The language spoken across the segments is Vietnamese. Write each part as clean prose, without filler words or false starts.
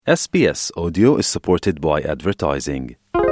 SBS Audio is supported by advertising.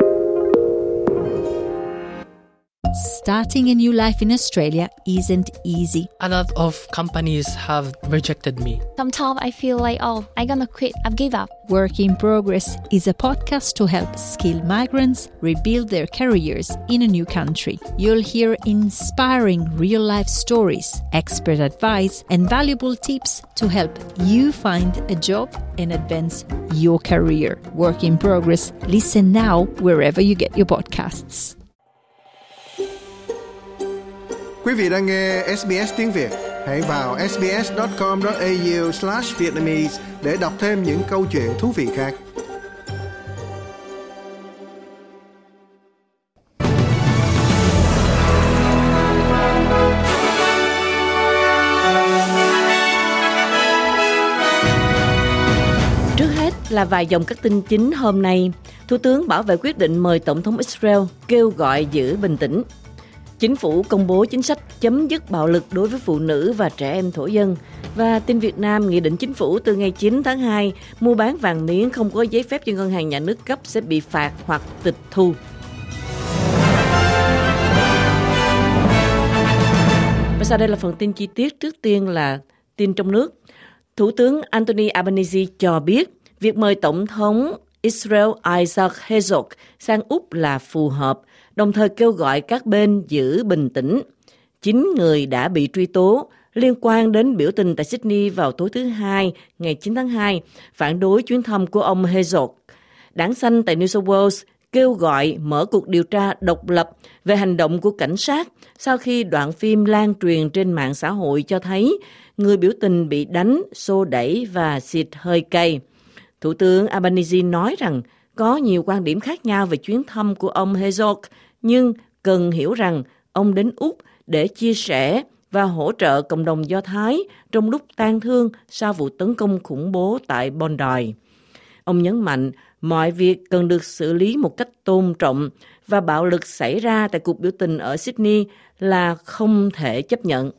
Starting a new life in Australia isn't easy. A lot of companies have rejected me. Sometimes I feel like, I'm gonna quit, I've give up. Work in Progress is a podcast to help skilled migrants rebuild their careers in a new country. You'll hear inspiring real-life stories, expert advice, and valuable tips to help you find a job and advance your career. Work in Progress. Listen now wherever you get your podcasts. Quý vị đang nghe SBS tiếng Việt. Hãy vào sbs.com.au/vietnamese để đọc thêm những câu chuyện thú vị khác. Trước hết là vài dòng các tin chính hôm nay. Thủ tướng bảo vệ quyết định mời Tổng thống Israel kêu gọi giữ bình tĩnh. Chính phủ công bố chính sách chấm dứt bạo lực đối với phụ nữ và trẻ em thổ dân. Và tin Việt Nam, nghị định chính phủ từ ngày 9 tháng 2, mua bán vàng miếng không có giấy phép do ngân hàng nhà nước cấp sẽ bị phạt hoặc tịch thu. Và sau đây là phần tin chi tiết. Trước tiên là tin trong nước. Thủ tướng Anthony Albanese cho biết việc mời Tổng thống Israel Isaac Herzog sang Úc là phù hợp, đồng thời kêu gọi các bên giữ bình tĩnh. 9 người đã bị truy tố liên quan đến biểu tình tại Sydney vào tối thứ Hai, ngày 9 tháng 2, phản đối chuyến thăm của ông Herzog. Đảng Xanh tại New South Wales kêu gọi mở cuộc điều tra độc lập về hành động của cảnh sát sau khi đoạn phim lan truyền trên mạng xã hội cho thấy người biểu tình bị đánh, xô đẩy và xịt hơi cay. Thủ tướng Albanese nói rằng có nhiều quan điểm khác nhau về chuyến thăm của ông Herzog, nhưng cần hiểu rằng ông đến Úc để chia sẻ và hỗ trợ cộng đồng Do Thái trong lúc tang thương sau vụ tấn công khủng bố tại Bondi. Ông nhấn mạnh mọi việc cần được xử lý một cách tôn trọng và bạo lực xảy ra tại cuộc biểu tình ở Sydney là không thể chấp nhận.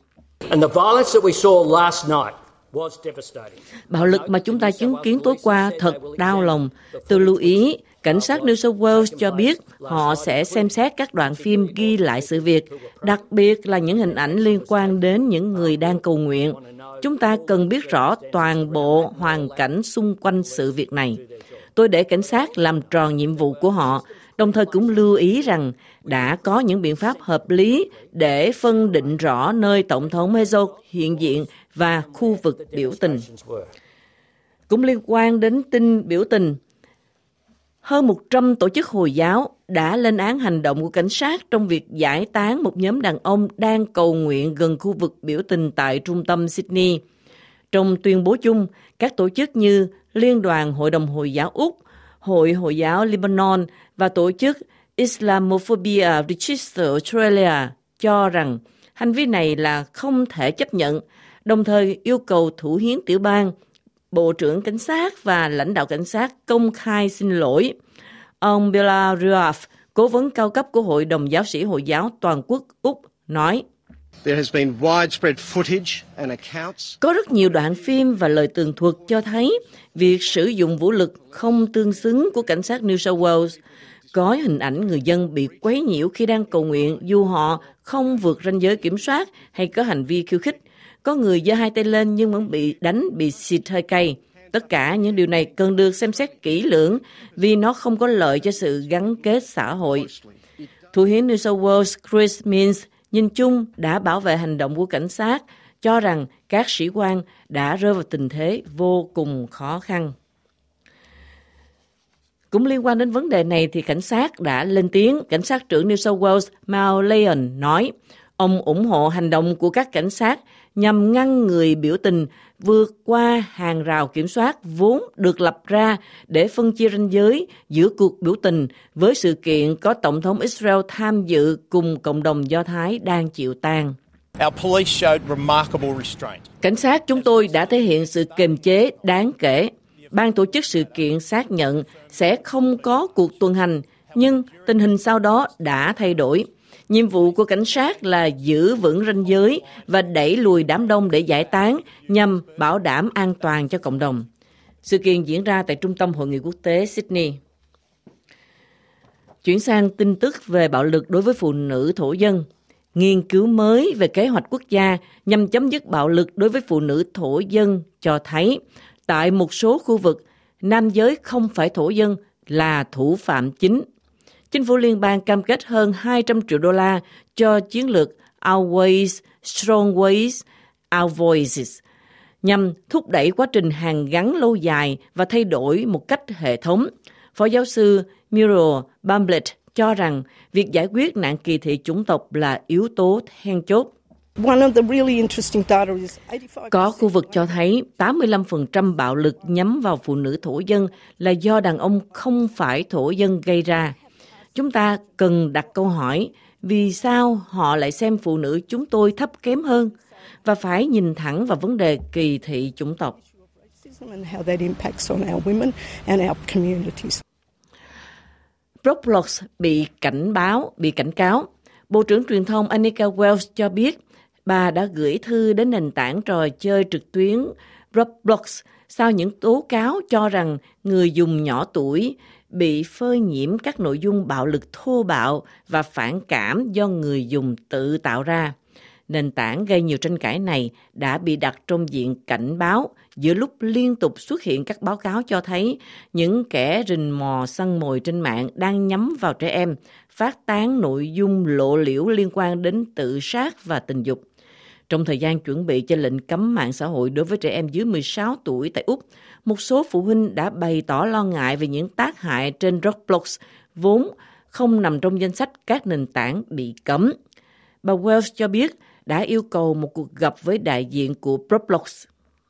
Bạo lực mà chúng ta chứng kiến tối qua thật đau lòng. Tôi lưu ý, cảnh sát New South Wales cho biết họ sẽ xem xét các đoạn phim ghi lại sự việc, đặc biệt là những hình ảnh liên quan đến những người đang cầu nguyện. Chúng ta cần biết rõ toàn bộ hoàn cảnh xung quanh sự việc này. Tôi để cảnh sát làm tròn nhiệm vụ của họ, đồng thời cũng lưu ý rằng đã có những biện pháp hợp lý để phân định rõ nơi Tổng thống Herzog hiện diện và khu vực biểu tình. Cũng liên quan đến tin biểu tình, hơn 100 tổ chức Hồi giáo đã lên án hành động của cảnh sát trong việc giải tán một nhóm đàn ông đang cầu nguyện gần khu vực biểu tình tại trung tâm Sydney. Trong tuyên bố chung, các tổ chức như Liên đoàn Hội đồng Hồi giáo Úc, Hội Hồi giáo Lebanon và tổ chức Islamophobia Register Australia cho rằng hành vi này là không thể chấp nhận, đồng thời yêu cầu thủ hiến tiểu bang, Bộ trưởng Cảnh sát và lãnh đạo cảnh sát công khai xin lỗi. Ông Bella Ruaf, cố vấn cao cấp của Hội đồng Giáo sĩ Hồi giáo Toàn quốc Úc, nói: Có rất nhiều đoạn phim và lời tường thuật cho thấy việc sử dụng vũ lực không tương xứng của cảnh sát New South Wales. Có hình ảnh người dân bị quấy nhiễu khi đang cầu nguyện dù họ không vượt ranh giới kiểm soát hay có hành vi khiêu khích. Có người giơ hai tay lên nhưng vẫn bị đánh, bị xịt hơi cay. Tất cả những điều này cần được xem xét kỹ lưỡng vì nó không có lợi cho sự gắn kết xã hội. Thủ hiến New South Wales Chris Minns nhìn chung đã bảo vệ hành động của cảnh sát, cho rằng các sĩ quan đã rơi vào tình thế vô cùng khó khăn. Cũng liên quan đến vấn đề này thì cảnh sát đã lên tiếng. Cảnh sát trưởng New South Wales Mal Leon nói ông ủng hộ hành động của các cảnh sát nhằm ngăn người biểu tình vượt qua hàng rào kiểm soát vốn được lập ra để phân chia ranh giới giữa cuộc biểu tình với sự kiện có Tổng thống Israel tham dự cùng cộng đồng Do Thái đang chịu tang. Cảnh sát chúng tôi đã thể hiện sự kiềm chế đáng kể. Ban tổ chức sự kiện xác nhận sẽ không có cuộc tuần hành, nhưng tình hình sau đó đã thay đổi. Nhiệm vụ của cảnh sát là giữ vững ranh giới và đẩy lùi đám đông để giải tán nhằm bảo đảm an toàn cho cộng đồng. Sự kiện diễn ra tại Trung tâm Hội nghị Quốc tế Sydney. Chuyển sang tin tức về bạo lực đối với phụ nữ thổ dân. Nghiên cứu mới về kế hoạch quốc gia nhằm chấm dứt bạo lực đối với phụ nữ thổ dân cho thấy tại một số khu vực, nam giới không phải thổ dân là thủ phạm chính. Chính phủ liên bang cam kết hơn 200 triệu đô la cho chiến lược Our Ways, Strong Ways, Our Voices, nhằm thúc đẩy quá trình hàn gắn lâu dài và thay đổi một cách hệ thống. Phó giáo sư Muriel Bumblett cho rằng việc giải quyết nạn kỳ thị chủng tộc là yếu tố then chốt. Có khu vực cho thấy 85% bạo lực nhắm vào phụ nữ thổ dân là do đàn ông không phải thổ dân gây ra. Chúng ta cần đặt câu hỏi vì sao họ lại xem phụ nữ chúng tôi thấp kém hơn và phải nhìn thẳng vào vấn đề kỳ thị chủng tộc. Roblox bị cảnh cáo. Bộ trưởng truyền thông Anika Wells cho biết bà đã gửi thư đến nền tảng trò chơi trực tuyến Roblox sau những tố cáo cho rằng người dùng nhỏ tuổi bị phơi nhiễm các nội dung bạo lực thô bạo và phản cảm do người dùng tự tạo ra. Nền tảng gây nhiều tranh cãi này đã bị đặt trong diện cảnh báo giữa lúc liên tục xuất hiện các báo cáo cho thấy những kẻ rình mò săn mồi trên mạng đang nhắm vào trẻ em, phát tán nội dung lộ liễu liên quan đến tự sát và tình dục. Trong thời gian chuẩn bị cho lệnh cấm mạng xã hội đối với trẻ em dưới 16 tuổi tại Úc, một số phụ huynh đã bày tỏ lo ngại về những tác hại trên Roblox, vốn không nằm trong danh sách các nền tảng bị cấm. Bà Wells cho biết đã yêu cầu một cuộc gặp với đại diện của Roblox.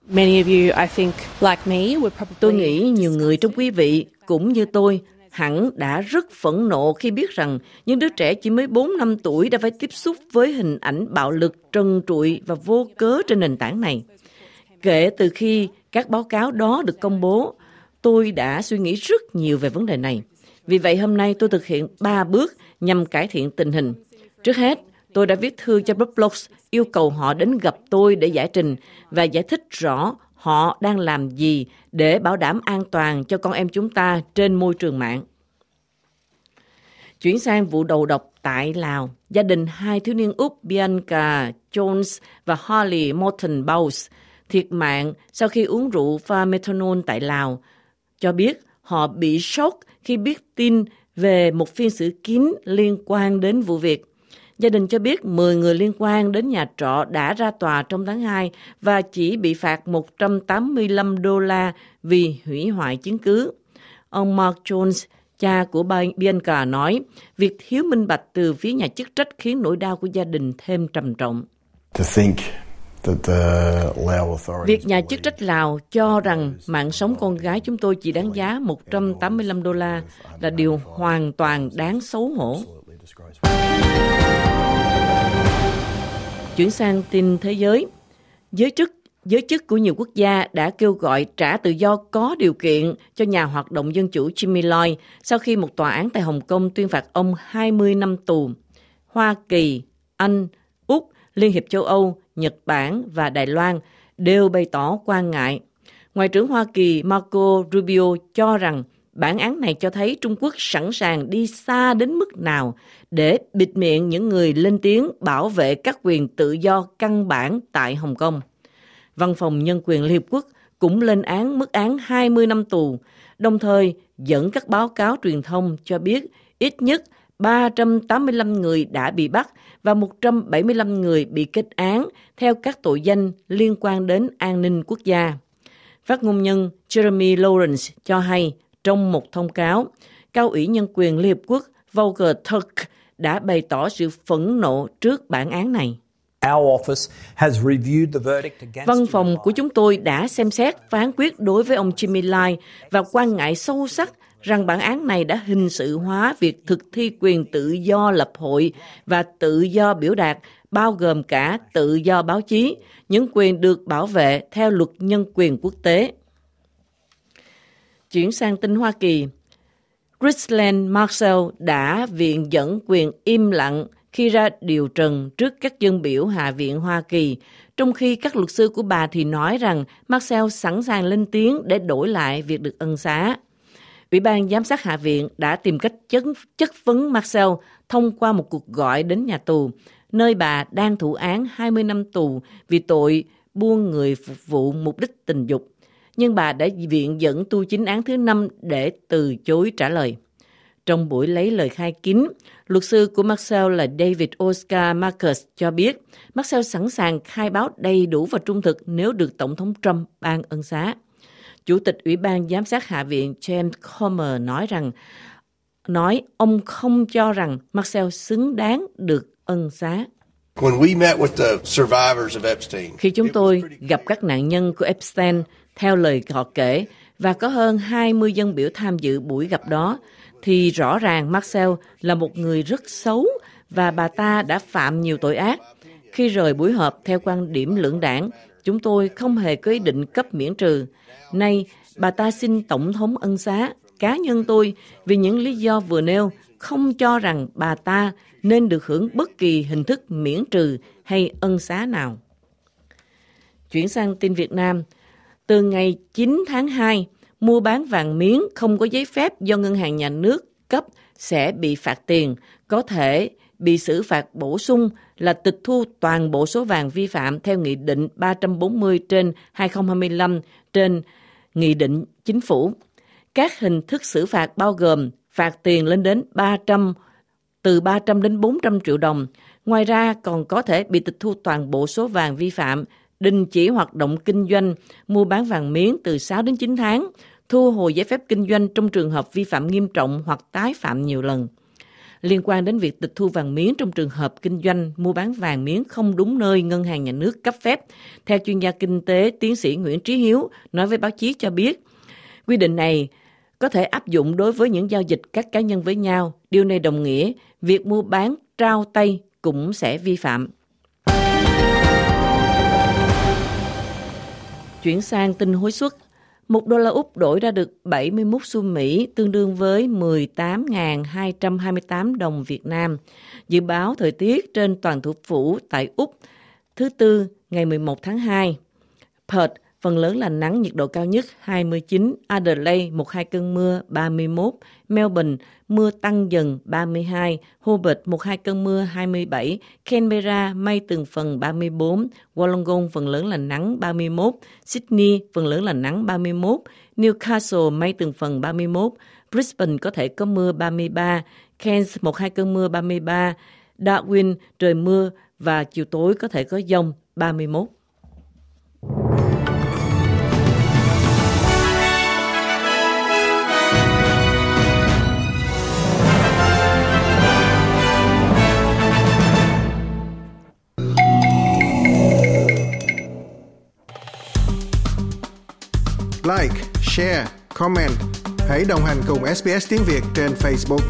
Tôi nghĩ nhiều người trong quý vị cũng như tôi hẳn đã rất phẫn nộ khi biết rằng những đứa trẻ chỉ mới 4 năm tuổi đã phải tiếp xúc với hình ảnh bạo lực trần trụi và vô cớ trên nền tảng này. Kể từ khi các báo cáo đó được công bố, tôi đã suy nghĩ rất nhiều về vấn đề này. Vì vậy hôm nay tôi thực hiện 3 bước nhằm cải thiện tình hình. Trước hết, tôi đã viết thư cho Roblox yêu cầu họ đến gặp tôi để giải trình và giải thích rõ họ đang làm gì để bảo đảm an toàn cho con em chúng ta trên môi trường mạng. Chuyển sang vụ đầu độc tại Lào, gia đình 2 thiếu niên Úc Bianca Jones và Holly Morton Bowles thiệt mạng sau khi uống rượu pha methanol tại Lào, cho biết họ bị sốc khi biết tin về một phiên xử kín liên quan đến vụ việc. Gia đình cho biết 10 người liên quan đến nhà trọ đã ra tòa trong tháng 2 và chỉ bị phạt $185 vì hủy hoại chứng cứ. Ông Mark Jones, cha của Bianca nói, việc thiếu minh bạch từ phía nhà chức trách khiến nỗi đau của gia đình thêm trầm trọng. Việc nhà chức trách Lào cho rằng mạng sống con gái chúng tôi chỉ đáng giá $185 là điều hoàn toàn đáng xấu hổ. Chuyển sang tin thế giới. Giới chức của nhiều quốc gia đã kêu gọi trả tự do có điều kiện cho nhà hoạt động dân chủ Jimmy Lloyd sau khi một tòa án tại Hồng Kông tuyên phạt ông 20 năm tù. Hoa Kỳ, Anh, Úc, Liên hiệp châu Âu, Nhật Bản và Đài Loan đều bày tỏ quan ngại. Ngoại trưởng Hoa Kỳ Marco Rubio cho rằng bản án này cho thấy Trung Quốc sẵn sàng đi xa đến mức nào để bịt miệng những người lên tiếng bảo vệ các quyền tự do căn bản tại Hồng Kông. Văn phòng Nhân quyền Liên Hiệp Quốc cũng lên mức án 20 năm tù, đồng thời dẫn các báo cáo truyền thông cho biết ít nhất 385 người đã bị bắt và 175 người bị kết án theo các tội danh liên quan đến an ninh quốc gia. Phát ngôn nhân Jeremy Lawrence cho hay trong một thông cáo, Cao ủy Nhân quyền Liên Hiệp Quốc Volker Turk đã bày tỏ sự phẫn nộ trước bản án này. Văn phòng của chúng tôi đã xem xét phán quyết đối với ông Jimmy Lai và quan ngại sâu sắc rằng bản án này đã hình sự hóa việc thực thi quyền tự do lập hội và tự do biểu đạt, bao gồm cả tự do báo chí, những quyền được bảo vệ theo luật nhân quyền quốc tế. Chuyển sang tin Hoa Kỳ, Ghislaine Maxwell đã viện dẫn quyền im lặng khi ra điều trần trước các dân biểu Hạ viện Hoa Kỳ, trong khi các luật sư của bà thì nói rằng Marcel sẵn sàng lên tiếng để đổi lại việc được ân xá. Ủy ban Giám sát Hạ viện đã tìm cách chất vấn Marcel thông qua một cuộc gọi đến nhà tù, nơi bà đang thụ án 20 năm tù vì tội buôn người phục vụ mục đích tình dục. Nhưng bà đã viện dẫn tu chính án thứ 5 để từ chối trả lời. Trong buổi lấy lời khai kín, luật sư của Marcel là David Oscar Marcus cho biết Marcel sẵn sàng khai báo đầy đủ và trung thực nếu được Tổng thống Trump ban ân xá. Chủ tịch Ủy ban Giám sát Hạ viện James Comer nói ông không cho rằng Marcel xứng đáng được ân xá. Khi chúng tôi gặp các nạn nhân của Epstein, theo lời họ kể, và có hơn 20 dân biểu tham dự buổi gặp đó, thì rõ ràng Marcel là một người rất xấu và bà ta đã phạm nhiều tội ác. Khi rời buổi họp theo quan điểm lưỡng đảng, chúng tôi không hề có ý định cấp miễn trừ. Nay, bà ta xin Tổng thống ân xá. Cá nhân tôi, vì những lý do vừa nêu, không cho rằng bà ta nên được hưởng bất kỳ hình thức miễn trừ hay ân xá nào. Chuyển sang tin Việt Nam. Từ ngày 9 tháng 2, mua bán vàng miếng không có giấy phép do Ngân hàng Nhà nước cấp sẽ bị phạt tiền, có thể bị xử phạt bổ sung là tịch thu toàn bộ số vàng vi phạm theo Nghị định 340/2025 trên Nghị định Chính phủ. Các hình thức xử phạt bao gồm phạt tiền lên đến từ 300 đến 400 triệu đồng. Ngoài ra còn có thể bị tịch thu toàn bộ số vàng vi phạm, đình chỉ hoạt động kinh doanh, mua bán vàng miếng từ 6 đến 9 tháng, thu hồi giấy phép kinh doanh trong trường hợp vi phạm nghiêm trọng hoặc tái phạm nhiều lần. Liên quan đến việc tịch thu vàng miếng trong trường hợp kinh doanh, mua bán vàng miếng không đúng nơi Ngân hàng Nhà nước cấp phép, theo chuyên gia kinh tế tiến sĩ Nguyễn Trí Hiếu nói với báo chí cho biết, quy định này có thể áp dụng đối với những giao dịch các cá nhân với nhau. Điều này đồng nghĩa việc mua bán trao tay cũng sẽ vi phạm. Chuyển sang tin hối suất. $1 Úc đổi ra được 71 xu Mỹ, tương đương với 18.228 đồng Việt Nam. Dự báo thời tiết trên toàn thủ phủ tại Úc thứ Tư ngày 11 tháng 2. Perth, phần lớn là nắng, nhiệt độ cao nhất 29. Adelaide, 1-2 cơn mưa 31. Melbourne, mưa tăng dần 32. Hobart, 1-2 cơn mưa 27. Canberra, mây từng phần 34. Wollongong, phần lớn là nắng 31. Sydney, phần lớn là nắng 31. Newcastle, mây từng phần 31. Brisbane có thể có mưa 33. Cairns, 1-2 cơn mưa 33. Darwin, trời mưa và chiều tối có thể có dông 31. Like, share, comment. Hãy đồng hành cùng SBS tiếng Việt trên Facebook.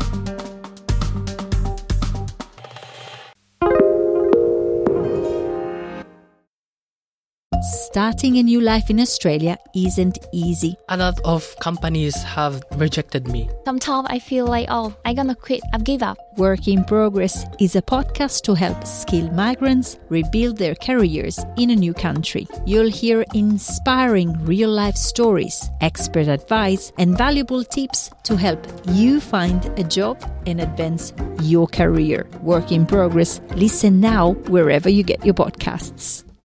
Starting a new life in Australia isn't easy. A lot of companies have rejected me. Sometimes I feel like, I'm gonna quit. I've give up. Work in Progress is a podcast to help skilled migrants rebuild their careers in a new country. You'll hear inspiring real-life stories, expert advice, and valuable tips to help you find a job and advance your career. Work in Progress. Listen now wherever you get your podcasts.